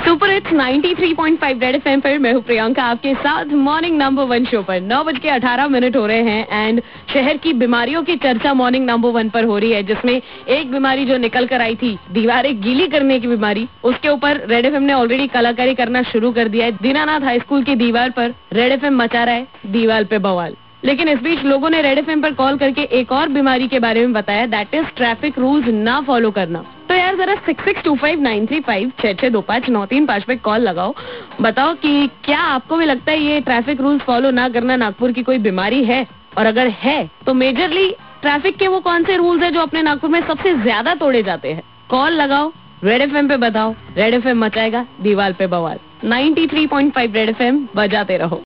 Super hits 93.5 red FM पर मैं हूँ प्रियंका आपके साथ मॉर्निंग नंबर 1 शो पर 9:18 हो रहे हैं एंड शहर की बीमारियों की चर्चा मॉर्निंग नंबर 1 पर हो रही है, जिसमें एक बीमारी जो निकल कर आई थी, दीवारें गीली करने की बीमारी, उसके ऊपर रेड एफएम ने ऑलरेडी कलाकारी करना शुरू कर दिया है। दीनानाथ हाई स्कूल की दीवार पर रेड एफएम मचा रहा है दीवार पे बवाल। लेकिन इस बीच लोगों ने रेड एफएम पर कॉल करके एक और बीमारी के बारे में बताया, दैट इज ट्रैफिक रूल्स ना फॉलो करना। तो यार जरा 66259356625935 पे कॉल लगाओ, बताओ कि क्या आपको भी लगता है ये ट्रैफिक रूल्स फॉलो ना करना नागपुर की कोई बीमारी है, और अगर है तो मेजरली ट्रैफिक के वो कौन से रूल्स है जो अपने नागपुर में सबसे ज्यादा तोड़े जाते हैं। कॉल लगाओ, रेड एफएम पे बताओ, रेड एफएम मचाएगा दीवार पे बवाल। 93.5 रेड एफएम बजाते रहो।